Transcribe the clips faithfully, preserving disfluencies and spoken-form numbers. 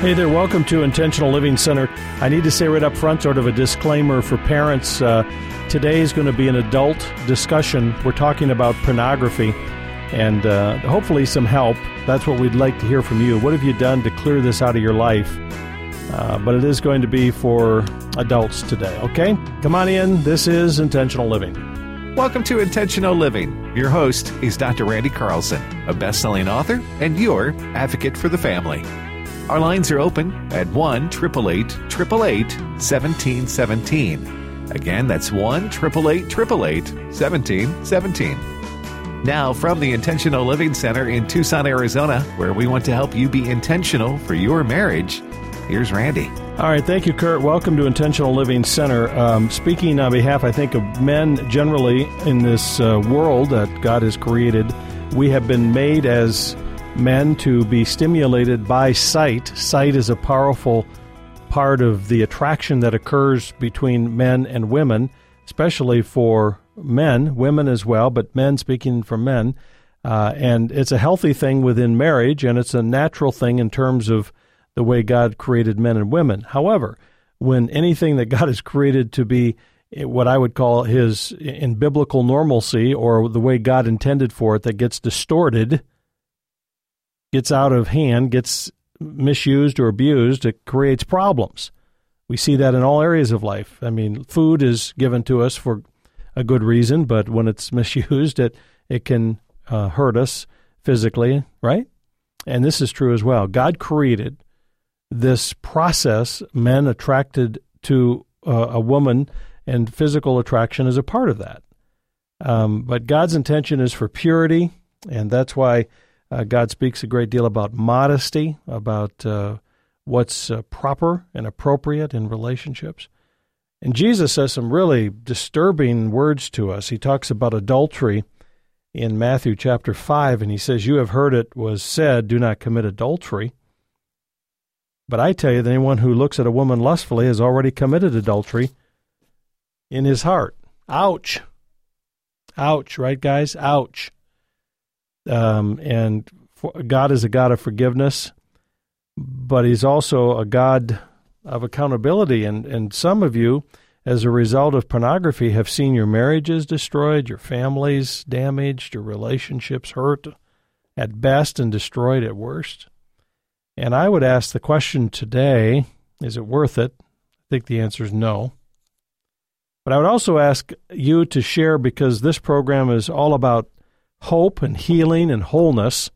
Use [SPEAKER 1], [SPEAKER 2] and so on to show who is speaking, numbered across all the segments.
[SPEAKER 1] Hey there, welcome to Intentional Living Center. I need to say right up front, sort of a disclaimer for parents. Uh, today is going to be an adult discussion. We're talking about pornography and uh, hopefully some help. That's what we'd like to hear from you. What have you done to clear this out of your life? Uh, but it is going to be for adults today, okay? Come on in. This is Intentional Living.
[SPEAKER 2] Welcome to Intentional Living. Your host is Doctor Randy Carlson, a best-selling author and your advocate for the family. Our lines are open at one eight eight eight, eight eight eight, one seven one seven. Again, that's one eight eight eight, eight eight eight, one seven one seven. Now, from the Intentional Living Center in Tucson, Arizona, where we want to help you be intentional for your marriage, here's Randy.
[SPEAKER 1] All right, thank you, Kurt. Welcome to Intentional Living Center. Um, speaking on behalf, I think, of men generally in this uh, world that God has created, we have been made as men to be stimulated by sight. Sight is a powerful part of the attraction that occurs between men and women, especially for men, women as well, but men, speaking for men. Uh, and it's a healthy thing within marriage, and it's a natural thing in terms of the way God created men and women. However, when anything that God has created to be what I would call his in biblical normalcy, or the way God intended for it, that gets distorted, gets out of hand, gets misused or abused, it creates problems. We see that in all areas of life. I mean, food is given to us for a good reason, but when it's misused, it, it can uh, hurt us physically, right? And this is true as well. God created this process, men attracted to uh, a woman, and physical attraction is a part of that. Um, but God's intention is for purity, and that's why Uh, God speaks a great deal about modesty, about uh, what's uh, proper and appropriate in relationships. And Jesus says some really disturbing words to us. He talks about adultery in Matthew chapter five, and he says, "You have heard it was said, do not commit adultery. But I tell you that anyone who looks at a woman lustfully has already committed adultery in his heart." Ouch. Ouch, right, guys? Ouch. Um, and for, God is a God of forgiveness, but he's also a God of accountability. And, and some of you, as a result of pornography, have seen your marriages destroyed, your families damaged, your relationships hurt at best and destroyed at worst. And I would ask the question today, is it worth it? I think the answer is no. But I would also ask you to share, because this program is all about hope and healing and wholeness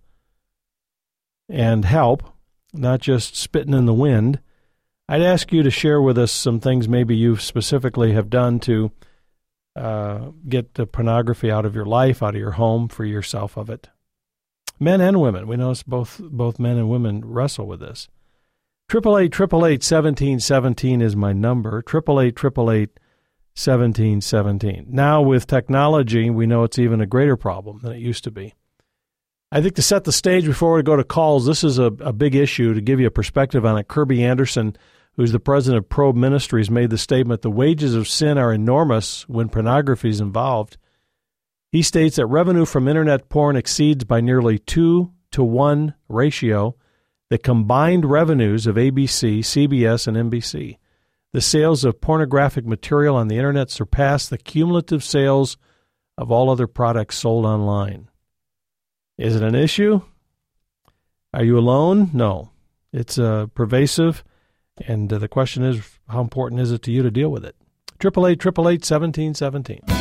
[SPEAKER 1] and help, not just spitting in the wind. I'd ask you to share with us some things maybe you specifically have done to uh, get the pornography out of your life, out of your home, free yourself of it. Men and women. We know it's both both men and women wrestle with this. eight eight eight, eight eight eight, one seven one seven is my number. eight eight eight, eight eight eight, one seven one seven. Now, with technology, we know it's even a greater problem than it used to be. I think to set the stage before we go to calls, this is a, a big issue. To give you a perspective on it, Kirby Anderson, who's the president of Probe Ministries, made the statement, "The wages of sin are enormous when pornography is involved." He states that revenue from internet porn exceeds by nearly two to one ratio the combined revenues of A B C, C B S, and N B C. The sales of pornographic material on the internet surpass the cumulative sales of all other products sold online. Is it an issue? Are you alone? No. It's uh, pervasive, and uh, the question is, how important is it to you to deal with it? eight eight eight, eight eight eight, one seven one seven.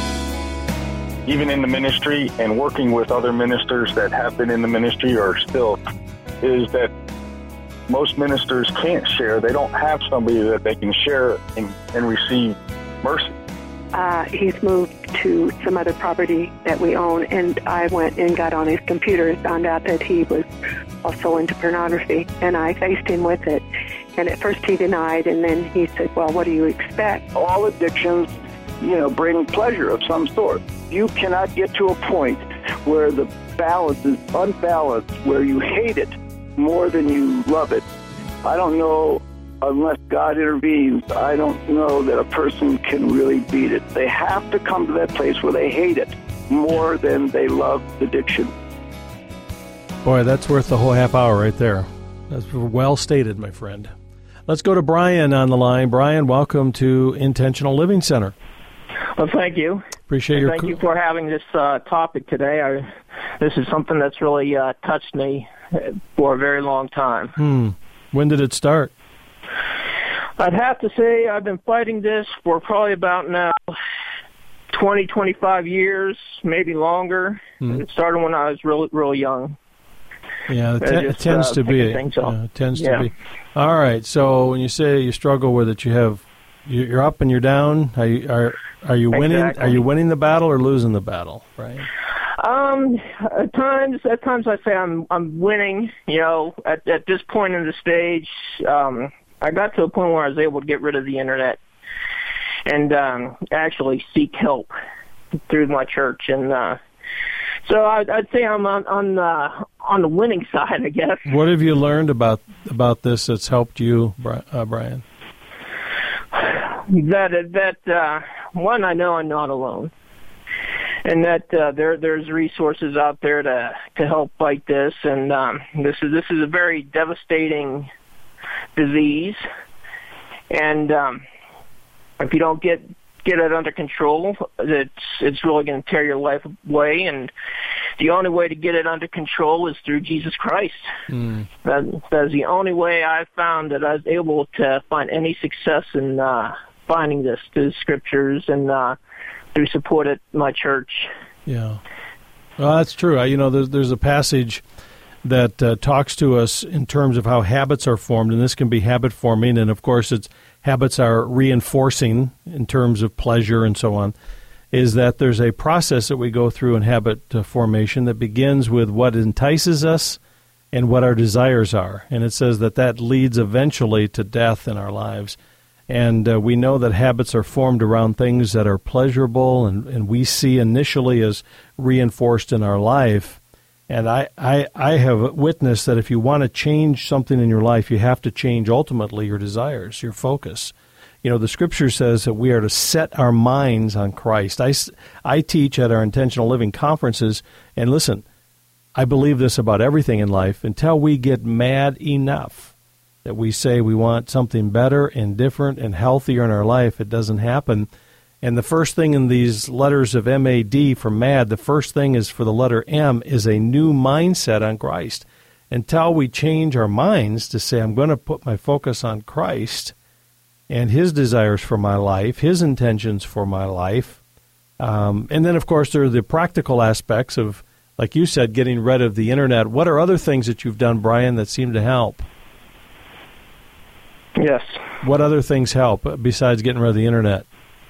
[SPEAKER 3] Even in the ministry and working with other ministers that have been in the ministry or still, is that most ministers can't share. They don't have somebody that they can share and, and receive mercy.
[SPEAKER 4] Uh, he's moved to some other property that we own, and I went and got on his computer and found out that he was also into pornography, and I faced him with it. And at first he denied, and then he said, "Well, what do you expect?"
[SPEAKER 5] All addictions, you know, bring pleasure of some sort. You cannot get to a point where the balance is unbalanced, where you hate it more than you love it. I don't know, unless God intervenes, I don't know that a person can really beat it. They have to come to that place where they hate it more than they love addiction.
[SPEAKER 1] Boy, that's worth the whole half hour right there. That's well stated, my friend. Let's go to Brian on the line. Brian, welcome to Intentional Living Center.
[SPEAKER 6] Well, thank you.
[SPEAKER 1] Appreciate your.
[SPEAKER 6] Thank co- you for having this uh, topic today. I, this is something that's really uh, touched me for a very long time.
[SPEAKER 1] Hmm. When did it start?
[SPEAKER 6] I'd have to say I've been fighting this for probably about now twenty, twenty-five years, maybe longer. Hmm. It started when I was real, real young.
[SPEAKER 1] Yeah, it, t- just, it tends uh, to be. Yeah, it tends yeah. to be. All right. So when you say you struggle with it, you have you're up and you're down. Are you are, are you winning?
[SPEAKER 6] Exactly.
[SPEAKER 1] Are you winning the battle or losing the battle? Right.
[SPEAKER 6] Um. At times, at times I say I'm I'm winning. You know, at at this point in the stage, um, I got to a point where I was able to get rid of the internet and um, actually seek help through my church and. Uh, So I'd, I'd say I'm on on the on the winning side, I guess.
[SPEAKER 1] What have you learned about about this that's helped you, uh, Brian?
[SPEAKER 6] That that uh, one, I know I'm not alone, and that uh, there there's resources out there to to help fight this. And um, this is this is a very devastating disease, and um, if you don't get get it under control, it's it's really going to tear your life away, and the only way to get it under control is through Jesus Christ. Mm. That, that is the only way I've found that I was able to find any success in uh, finding this through scriptures and uh, through support at my church.
[SPEAKER 1] Yeah, well, that's true. I, you know, there's there's a passage that uh, talks to us in terms of how habits are formed, and this can be habit forming, and of course it's habits are reinforcing in terms of pleasure and so on, is that there's a process that we go through in habit uh, formation that begins with what entices us and what our desires are. And it says that that leads eventually to death in our lives. And uh, we know that habits are formed around things that are pleasurable and, and we see initially as reinforced in our life. And I, I, I have witnessed that if you want to change something in your life, you have to change ultimately your desires, your focus. You know, the Scripture says that we are to set our minds on Christ. I, I teach at our Intentional Living conferences, and listen, I believe this about everything in life. Until we get mad enough that we say we want something better and different and healthier in our life, it doesn't happen. And the first thing in these letters of M A D for MAD, the first thing is for the letter M, is a new mindset on Christ. Until we change our minds to say, I'm going to put my focus on Christ and His desires for my life, His intentions for my life. Um, and then, of course, there are the practical aspects of, like you said, getting rid of the internet. What are other things that you've done, Brian, that seem to help?
[SPEAKER 6] Yes.
[SPEAKER 1] What other things help besides getting rid of the internet?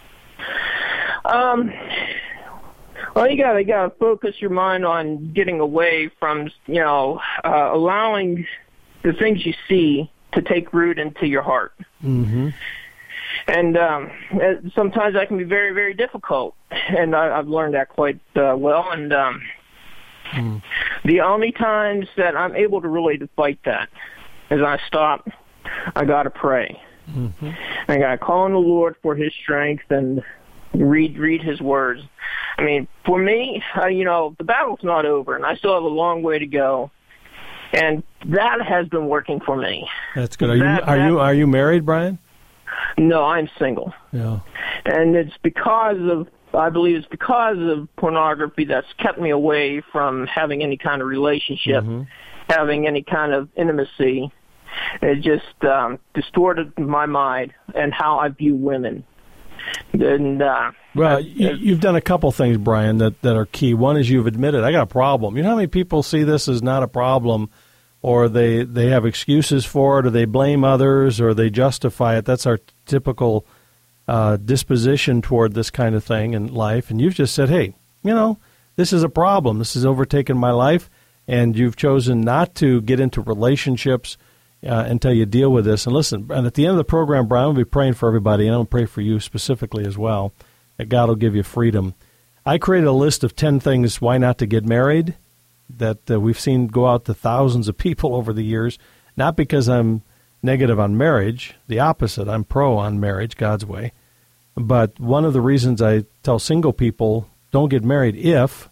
[SPEAKER 6] Um, well, you gotta, you gotta focus your mind on getting away from, you know, uh, allowing the things you see to take root into your heart. Mm-hmm. And um, sometimes that can be very, very difficult. And I, I've learned that quite uh, well. And um, mm. the only times that I'm able to really to fight that is I stop, I gotta pray. Mm-hmm. I gotta call on the Lord for His strength and read read His words. I mean, for me, uh, you know, the battle's not over, and I still have a long way to go. And that has been working for me.
[SPEAKER 1] That's good. Are
[SPEAKER 6] that,
[SPEAKER 1] you are
[SPEAKER 6] that,
[SPEAKER 1] you are you married, Brian?
[SPEAKER 6] No, I'm single.
[SPEAKER 1] Yeah.
[SPEAKER 6] And it's because of I believe it's because of pornography that's kept me away from having any kind of relationship, mm-hmm. having any kind of intimacy. It just um, distorted my mind and how I view women. And, uh,
[SPEAKER 1] well, you, you've done a couple things, Brian, that, that are key. One is you've admitted, I got a problem. You know how many people see this as not a problem, or they, they have excuses for it, or they blame others, or they justify it? That's our typical uh, disposition toward this kind of thing in life. And you've just said, hey, you know, this is a problem. This has overtaken my life, and you've chosen not to get into relationships Uh, until you deal with this. And listen, and at the end of the program, Brian, we'll be praying for everybody, and I'll pray for you specifically as well, that God will give you freedom. I created a list of ten things why not to get married that uh, we've seen go out to thousands of people over the years, not because I'm negative on marriage, the opposite. I'm pro on marriage, God's way. But one of the reasons I tell single people, don't get married if,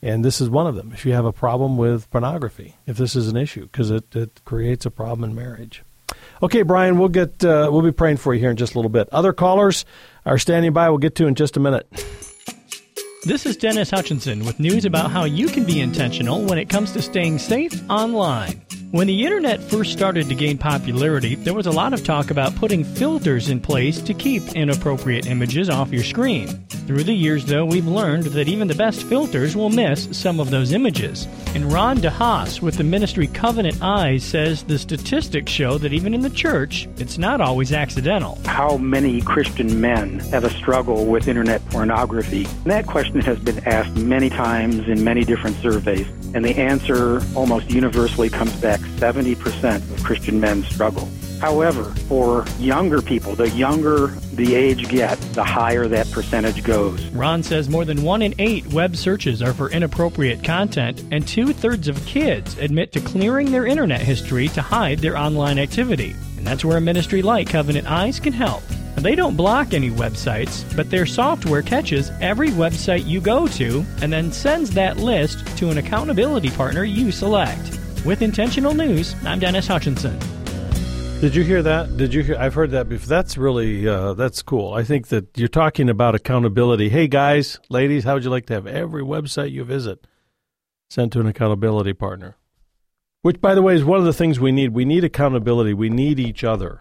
[SPEAKER 1] And this is one of them. If you have a problem with pornography, if this is an issue, because it, it creates a problem in marriage. Okay, Brian, we'll get uh, we'll be praying for you here in just a little bit. Other callers are standing by. We'll get to in just a minute.
[SPEAKER 7] This is Dennis Hutchinson with news about how you can be intentional when it comes to staying safe online. When the internet first started to gain popularity, there was a lot of talk about putting filters in place to keep inappropriate images off your screen. Through the years, though, we've learned that even the best filters will miss some of those images. And Ron DeHaas with the ministry Covenant Eyes says the statistics show that even in the church, it's not always accidental.
[SPEAKER 8] How many Christian men have a struggle with internet pornography? And that question has been asked many times in many different surveys. And the answer almost universally comes back, seventy percent of Christian men struggle. However, for younger people, the younger the age gets, the higher that percentage goes.
[SPEAKER 7] Ron says more than one in eight web searches are for inappropriate content, and two-thirds of kids admit to clearing their internet history to hide their online activity. And that's where a ministry like Covenant Eyes can help. They don't block any websites, but their software catches every website you go to and then sends that list to an accountability partner you select. With Intentional News, I'm Dennis Hutchinson.
[SPEAKER 1] Did you hear that? Did you hear? I've heard that before. That's really, uh, that's cool. I think that you're talking about accountability. Hey, guys, ladies, how would you like to have every website you visit sent to an accountability partner? Which, by the way, is one of the things we need. We need accountability. We need each other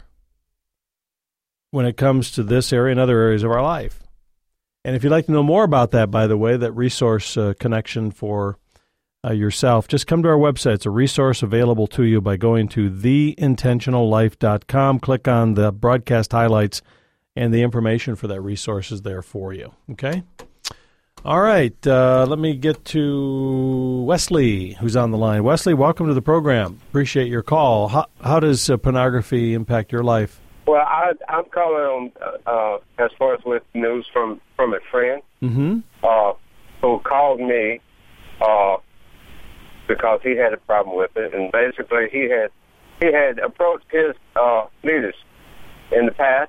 [SPEAKER 1] when it comes to this area and other areas of our life. And if you'd like to know more about that, by the way, that resource uh, connection for uh, yourself, just come to our website. It's a resource available to you by going to the intentional life dot com. Click on the broadcast highlights, and the information for that resource is there for you. Okay? All right. Uh, let me get to Wesley, who's on the line. Wesley, welcome to the program. Appreciate your call. How, how does uh, pornography impact your life?
[SPEAKER 9] Well, I, I'm calling on uh, as far as with news from, from a friend
[SPEAKER 1] mm-hmm.
[SPEAKER 9] uh, who called me uh, because he had a problem with it, and basically he had he had approached his uh, leaders in the past,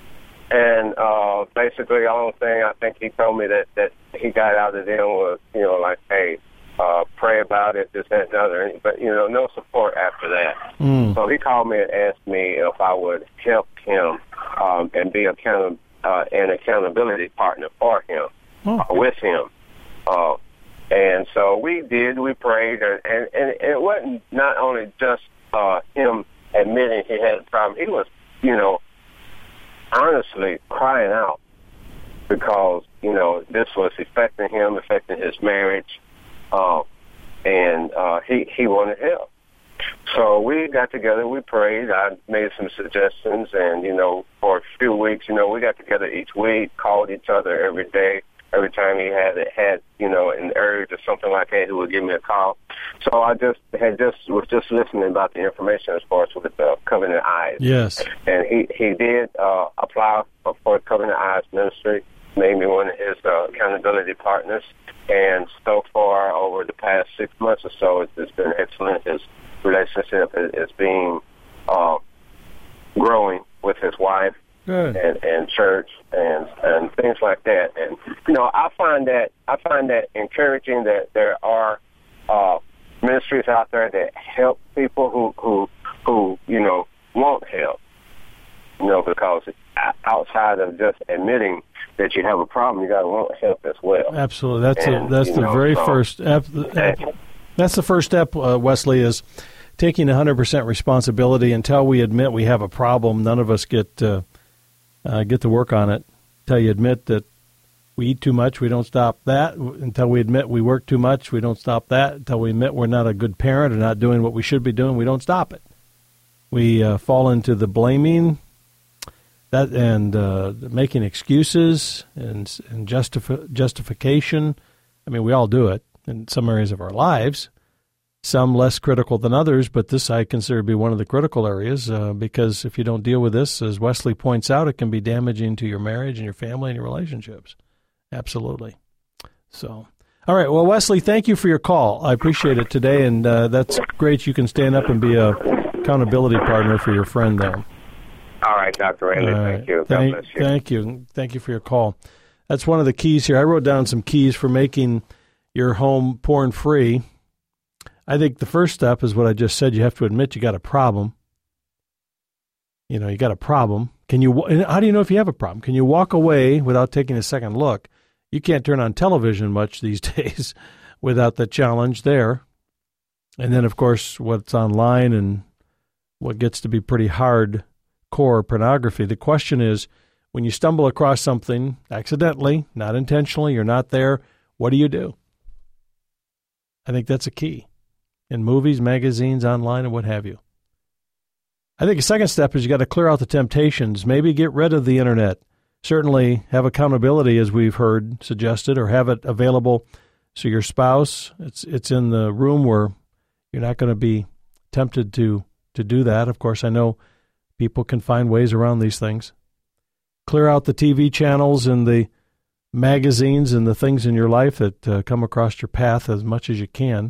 [SPEAKER 9] and uh, basically the only thing I think he told me that, that he got out of them was, you know, like, hey, uh, pray about it, this, that, and the other, but, you know, no support after that.
[SPEAKER 1] Mm.
[SPEAKER 9] So he called me and asked me if I would help him um, and be account- uh, an accountability partner for him,
[SPEAKER 1] oh.
[SPEAKER 9] uh, with him. Uh, and so we did, we prayed, and, and, and it wasn't not only just uh, him admitting he had a problem, he was, you know, honestly crying out because, you know, this was affecting him, affecting his marriage, uh, and uh, he, he wanted help. So we got together, we prayed, I made some suggestions, and, you know, for a few weeks, you know, we got together each week, called each other every day. Every time he had, had you know, an urge or something like that, he would give me a call. So I just had just was just listening about the information as far as with uh, Covenant Eyes.
[SPEAKER 1] Yes.
[SPEAKER 9] And he, he did uh, apply for, for Covenant Eyes Ministry, made me one of his uh, accountability partners. And so far, over the past six months or so, it's, it's been excellent. His relationship is, is being uh, growing with his wife.
[SPEAKER 1] Good.
[SPEAKER 9] And, and church and and things like that. And you know, I find that I find that encouraging that there are uh, ministries out there that help people who who who you know want help. You know, because outside of just admitting that you have a problem, you got to want help as well.
[SPEAKER 1] Absolutely, that's
[SPEAKER 9] and,
[SPEAKER 1] a, that's the
[SPEAKER 9] know,
[SPEAKER 1] very
[SPEAKER 9] so,
[SPEAKER 1] first. Ep, ep, that's the first step, uh, Wesley, is taking one hundred percent responsibility. Until we admit we have a problem, none of us get. Uh, Uh, get to work on it. Until you admit that we eat too much, we don't stop that. Until we admit we work too much, we don't stop that. Until we admit we're not a good parent or not doing what we should be doing, we don't stop it. We uh, fall into the blaming that and uh, making excuses and, and justif- justification. I mean, we all do it in some areas of our lives. Some less critical than others, but this I consider to be one of the critical areas uh, because if you don't deal with this, as Wesley points out, it can be damaging to your marriage and your family and your relationships. Absolutely. So, all right. Well, Wesley, thank you for your call. I appreciate it today, and uh, that's great. You can stand up and be a accountability partner for your friend there.
[SPEAKER 9] All right, Doctor Randy.
[SPEAKER 1] All right.
[SPEAKER 9] Thank you. God
[SPEAKER 1] Thank,
[SPEAKER 9] bless you.
[SPEAKER 1] Thank you. Thank you for your call. That's one of the keys here. I wrote down some keys for making your home porn-free, I think the first step is what I just said. You have to admit you got a problem. You know, you got a problem. Can you? How do you know if you have a problem? Can you walk away without taking a second look? You can't turn on television much these days without the challenge there. And then, of course, what's online and what gets to be pretty hard core pornography. The question is, when you stumble across something accidentally, not intentionally, you're not there, what do you do? I think that's a key in movies, magazines, online, and what have you. I think a second step is you got to clear out the temptations. Maybe get rid of the internet. Certainly have accountability, as we've heard suggested, or have it available so your spouse, it's it's in the room where you're not going to be tempted to to do that. Of course, I know people can find ways around these things. Clear out the T V channels and the magazines and the things in your life that uh, come across your path as much as you can.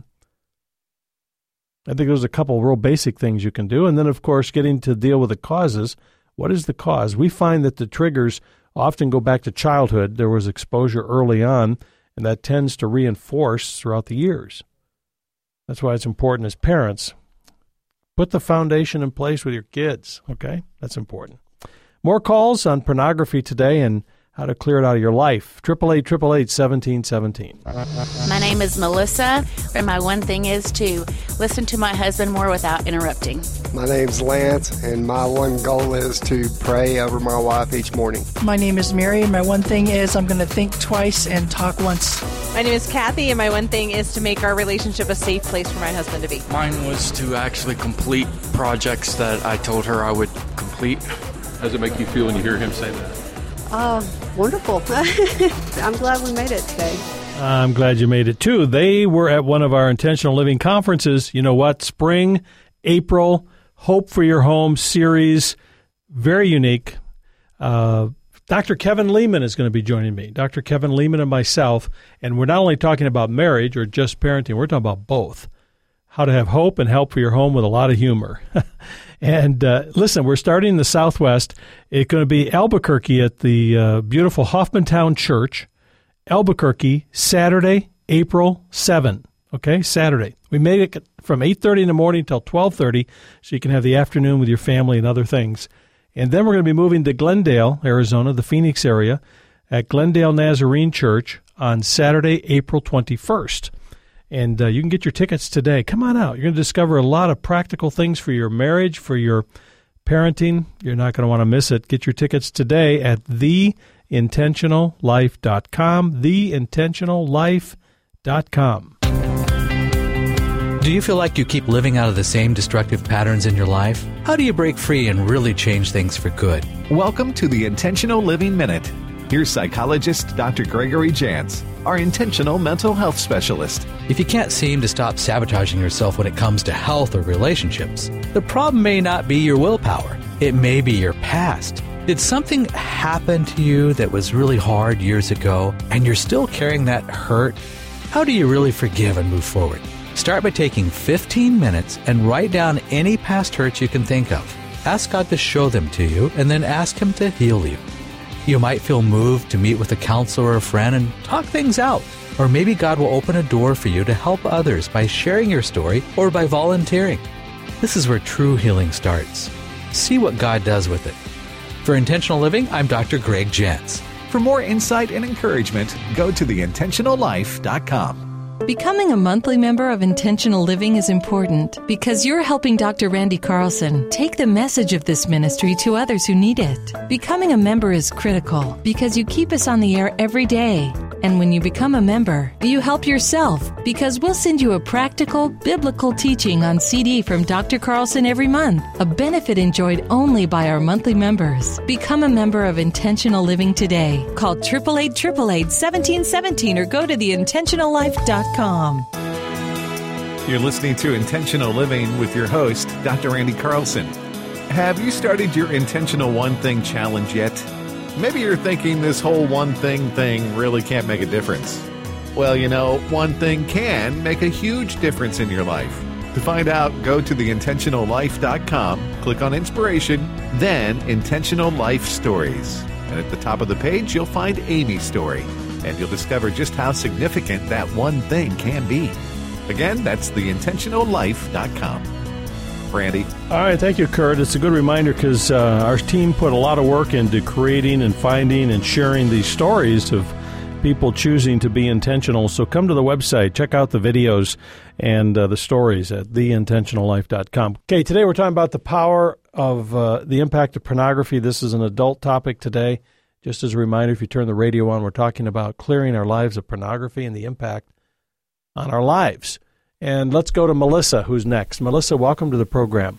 [SPEAKER 1] I think there's a couple real basic things you can do. And then, of course, getting to deal with the causes. What is the cause? We find that the triggers often go back to childhood. There was exposure early on, and that tends to reinforce throughout the years. That's why it's important as parents. Put the foundation in place with your kids, okay? That's important. More calls on pornography today and how to clear it out of your life. eight eight eight, eight eight eight, one seven one seven.
[SPEAKER 10] My name is Melissa, and my one thing is to listen to my husband more without interrupting.
[SPEAKER 11] My name's Lance, and my one goal is to pray over my wife each morning.
[SPEAKER 12] My name is Mary, and my one thing is I'm going to think twice and talk once.
[SPEAKER 13] My name is Kathy, and my one thing is to make our relationship a safe place for my husband to be.
[SPEAKER 14] Mine was to actually complete projects that I told her I would complete.
[SPEAKER 15] How does it make you feel when you hear him say that?
[SPEAKER 16] Uh, wonderful. I'm glad we made it today.
[SPEAKER 1] I'm glad you made it, too. They were at one of our Intentional Living conferences. You know what? Spring, April, Hope for Your Home series, very unique. Uh, Doctor Kevin Leman is going to be joining me, Doctor Kevin Leman and myself, and we're not only talking about marriage or just parenting, we're talking about both. How to have hope and help for your home with a lot of humor. And uh, listen, we're starting in the Southwest. It's going to be Albuquerque at the uh, beautiful Hoffmantown Church, Albuquerque, Saturday, April seventh. Okay, Saturday. We made it from eight thirty in the morning till twelve thirty, so you can have the afternoon with your family and other things. And then we're going to be moving to Glendale, Arizona, the Phoenix area, at Glendale Nazarene Church on Saturday, April twenty-first. And uh, you can get your tickets today. Come on out. You're going to discover a lot of practical things for your marriage, for your parenting. You're not going to want to miss it. Get your tickets today at the intentional life dot com, the intentional life dot com.
[SPEAKER 17] Do you feel like you keep living out of the same destructive patterns in your life? How do you break free and really change things for good?
[SPEAKER 2] Welcome to the Intentional Living Minute. Here's psychologist Doctor Gregory Jantz, our intentional mental health specialist.
[SPEAKER 17] If you can't seem to stop sabotaging yourself when it comes to health or relationships, the problem may not be your willpower. It may be your past. Did something happen to you that was really hard years ago, and you're still carrying that hurt? How do you really forgive and move forward? Start by taking fifteen minutes and write down any past hurts you can think of. Ask God to show them to you, and then ask Him to heal you. You might feel moved to meet with a counselor or a friend and talk things out. Or maybe God will open a door for you to help others by sharing your story or by volunteering. This is where true healing starts. See what God does with it. For Intentional Living, I'm Doctor Greg Jantz.
[SPEAKER 2] For more insight and encouragement, go to the intentional life dot com.
[SPEAKER 18] Becoming a monthly member of Intentional Living is important because you're helping Doctor Randy Carlson take the message of this ministry to others who need it. Becoming a member is critical because you keep us on the air every day. And when you become a member, you help yourself because we'll send you a practical, biblical teaching on C D from Doctor Carlson every month, a benefit enjoyed only by our monthly members. Become a member of Intentional Living today. Call eight eight eight, eight eight eight, one seven one seven or go to the intentional life dot com.
[SPEAKER 2] You're listening to Intentional Living with your host, Doctor Randy Carlson. Have you started your Intentional One Thing Challenge yet? Maybe you're thinking this whole one thing thing really can't make a difference. Well, you know, one thing can make a huge difference in your life. To find out, go to the intentional life dot com, click on Inspiration, then Intentional Life Stories. And at the top of the page, you'll find Amy's story. and you'll discover just how significant that one thing can be. Again, that's the intentional life dot com. Randy.
[SPEAKER 1] All right, thank you, Kurt. It's a good reminder because uh, our team put a lot of work into creating and finding and sharing these stories of people choosing to be intentional. So come to the website, check out the videos and uh, the stories at the intentional life dot com. Okay, today we're talking about the power of uh, the impact of pornography. This is an adult topic today. Just as a reminder, if you turn the radio on, we're talking about clearing our lives of pornography and the impact on our lives. And let's go to Melissa, who's next. Melissa, welcome to the program.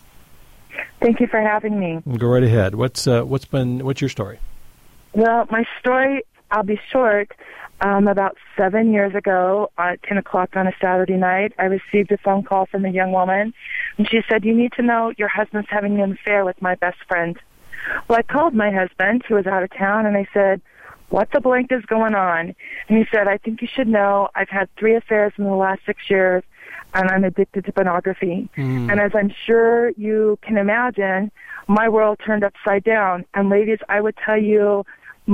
[SPEAKER 19] Thank you for having me.
[SPEAKER 1] Go right ahead. What's uh, what's been what's your story?
[SPEAKER 19] Well, my story, I'll be short. Um, about seven years ago, at ten o'clock on a Saturday night, I received a phone call from a young woman, and she said, "You need to know your husband's having an affair with my best friend." Well, I called my husband, who was out of town, and I said, "What the blank is going on?" And he said, "I think you should know I've had three affairs in the last six years, and I'm addicted to pornography." Mm. And as I'm sure you can imagine, my world turned upside down. And ladies, I would tell you,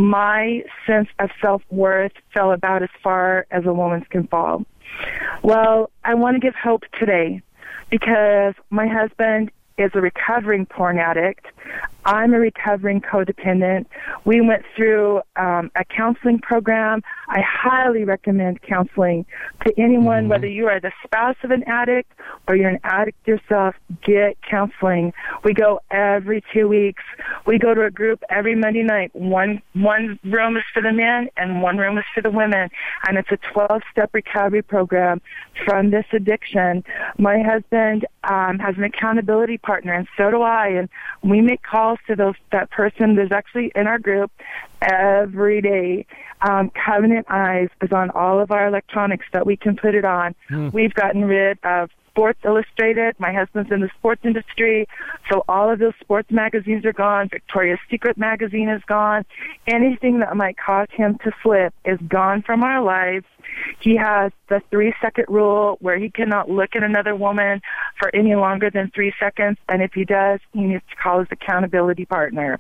[SPEAKER 19] my sense of self-worth fell about as far as a woman's can fall. Well, I want to give hope today because my husband is a recovering porn addict. I'm a recovering codependent. We went through um, a counseling program. I highly recommend counseling to anyone, mm-hmm. whether you are the spouse of an addict or you're an addict yourself, get counseling. We go every two weeks. We go to a group every Monday night. One one room is for the men and one room is for the women, and it's a twelve-step recovery program from this addiction. My husband um, has an accountability partner, and so do I, and we make calls to those that person. There's actually in our group every day. Um, Covenant Eyes is on all of our electronics that we can put it on. Mm. We've gotten rid of Sports Illustrated. My husband's in the sports industry, so all of those sports magazines are gone. Victoria's Secret magazine is gone. Anything that might cause him to slip is gone from our lives. He has the three-second rule where he cannot look at another woman for any longer than three seconds, and if he does, he needs to call his accountability partner.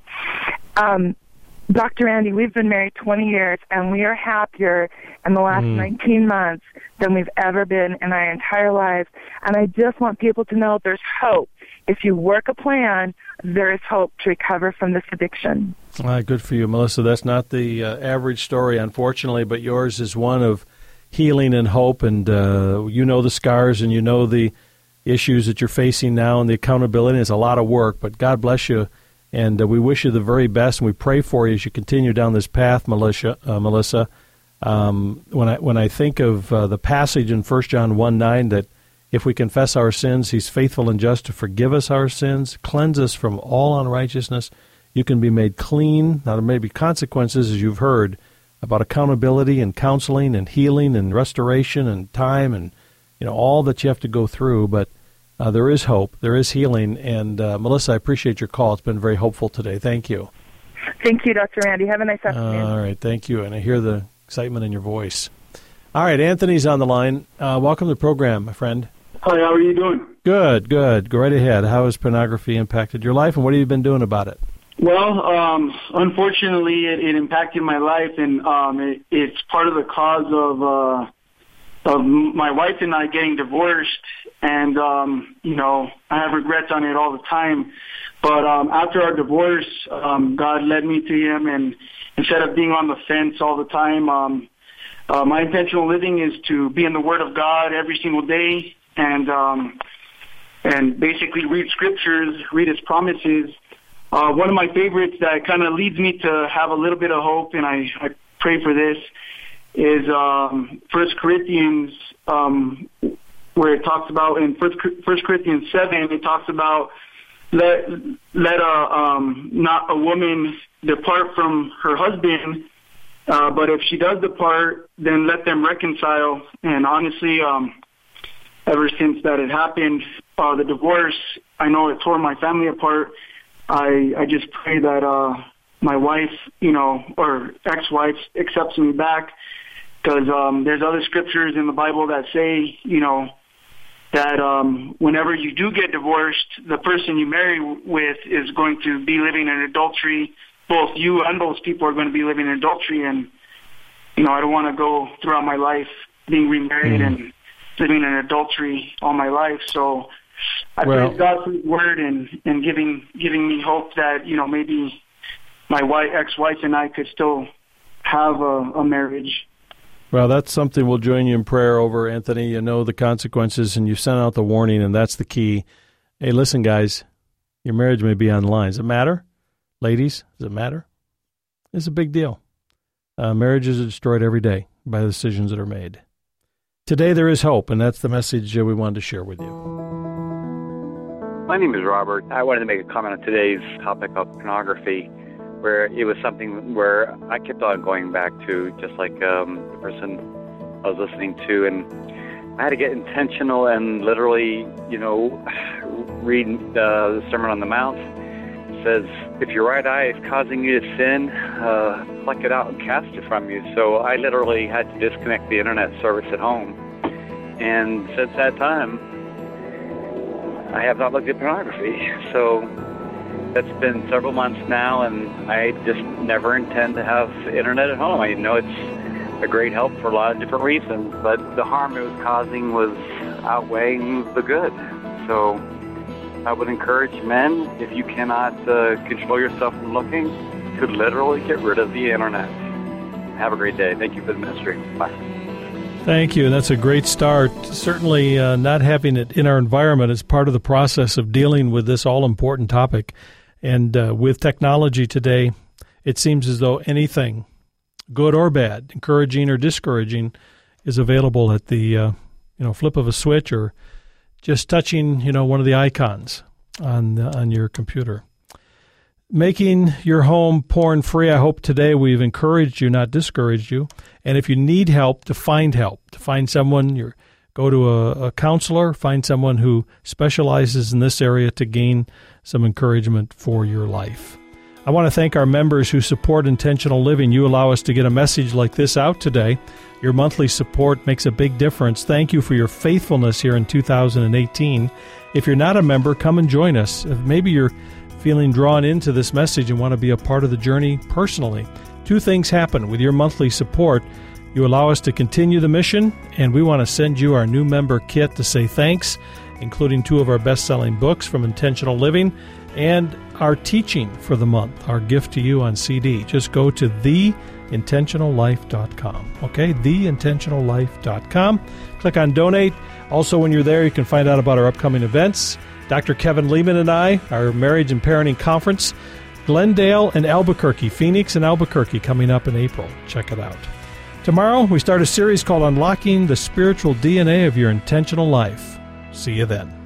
[SPEAKER 19] Um, Doctor Randy, we've been married twenty years, and we are happier in the last mm. nineteen months than we've ever been in our entire lives. And I just want people to know there's hope. If you work a plan, there is hope to recover from this addiction.
[SPEAKER 1] All right, good for you, Melissa. That's not the uh, average story, unfortunately, but yours is one of healing and hope, and uh, you know the scars and you know the issues that you're facing now, and the accountability. It's a lot of work, but God bless you. And uh, we wish you the very best, and we pray for you as you continue down this path, Melissa. Uh, Melissa, um, when I when I think of uh, the passage in First John one nine that if we confess our sins, He's faithful and just to forgive us our sins, cleanse us from all unrighteousness. You can be made clean. Now there may be consequences, as you've heard, about accountability and counseling and healing and restoration and time and you know all that you have to go through, but Uh, there is hope. There is healing. And, uh, Melissa, I appreciate your call. It's been very hopeful today. Thank you.
[SPEAKER 19] Thank you, Doctor Randy. Have a nice afternoon.
[SPEAKER 1] Uh, all right. Thank you. And I hear the excitement in your voice. All right. Anthony's on the line. Uh, welcome to the program, my friend.
[SPEAKER 20] Hi. How are you doing?
[SPEAKER 1] Good, good. Go right ahead. How has pornography impacted your life, and what have you been doing about it?
[SPEAKER 20] Well, um, unfortunately, it, it impacted my life, and um, it, it's part of the cause of uh, of my wife and I getting divorced. And, um, you know, I have regrets on it all the time. But um, after our divorce, um, God led me to Him. And instead of being on the fence all the time, um, uh, my intentional living is to be in the Word of God every single day and um, and basically read scriptures, read His promises. Uh, one of my favorites that kind of leads me to have a little bit of hope, and I, I pray for this, is um, First Corinthians, um, where it talks about in First First Corinthians seven, it talks about let let a um, not a woman depart from her husband, uh, but if she does depart, then let them reconcile. And honestly, um, ever since that had happened, uh, the divorce, I know it tore my family apart. I I just pray that uh, my wife, you know, or ex-wife accepts me back. Because um, there's other scriptures in the Bible that say, you know, that um, whenever you do get divorced, the person you marry with is going to be living in adultery. Both you and those people are going to be living in adultery. And you know, I don't want to go throughout my life being remarried
[SPEAKER 1] mm.
[SPEAKER 20] and living in adultery all my life. So I
[SPEAKER 1] well,
[SPEAKER 20] praise God for His word and, and giving giving me hope that, you know, maybe my wife, ex-wife and I could still have a, a marriage.
[SPEAKER 1] Well, that's something we'll join you in prayer over, Anthony. You know the consequences, and you sent out the warning, and that's the key. Hey, listen, guys, your marriage may be on the line. Does it matter? Ladies, does it matter? It's a big deal. Uh, marriages are destroyed every day by the decisions that are made. Today there is hope, and that's the message we wanted to share with you.
[SPEAKER 21] My name is Robert. I wanted to make a comment on today's topic of pornography, where it was something where I kept on going back to, just like um, the person I was listening to, and I had to get intentional and literally, you know, read uh, the Sermon on the Mount. It says, if your right eye is causing you to sin, uh, pluck it out and cast it from you. So I literally had to disconnect the internet service at home. And since that time, I have not looked at pornography. So that's been several months now, and I just never intend to have internet at home. I know it's a great help for a lot of different reasons, but the harm it was causing was outweighing the good. So I would encourage men, if you cannot uh, control yourself from looking, to literally get rid of the internet. Have a great day. Thank you for the ministry. Bye.
[SPEAKER 1] Thank you. That's a great start. Certainly uh, not having it in our environment is part of the process of dealing with this all-important topic. And uh, with technology today, it seems as though anything, good or bad, encouraging or discouraging, is available at the uh, you know flip of a switch or just touching you know one of the icons on the, on your computer. Making your home porn-free, I hope today we've encouraged you, not discouraged you. And if you need help, to find help, to find someone, you're, go to a, a counselor, find someone who specializes in this area to gain some encouragement for your life. I want to thank our members who support Intentional Living. You allow us to get a message like this out today. Your monthly support makes a big difference. Thank you for your faithfulness here in two thousand eighteen. If you're not a member, come and join us. If maybe you're feeling drawn into this message and want to be a part of the journey personally, two things happen. With your monthly support, you allow us to continue the mission, and we want to send you our new member kit to say thanks, including two of our best-selling books from Intentional Living and our teaching for the month, our gift to you on C D. Just go to the intentional life dot com, okay? the intentional life dot com. Click on Donate. Also, when you're there, you can find out about our upcoming events. Doctor Kevin Lehman and I, our Marriage and Parenting Conference, Glendale and Albuquerque, Phoenix and Albuquerque, coming up in April. Check it out. Tomorrow, we start a series called Unlocking the Spiritual D N A of Your Intentional Life. See you then.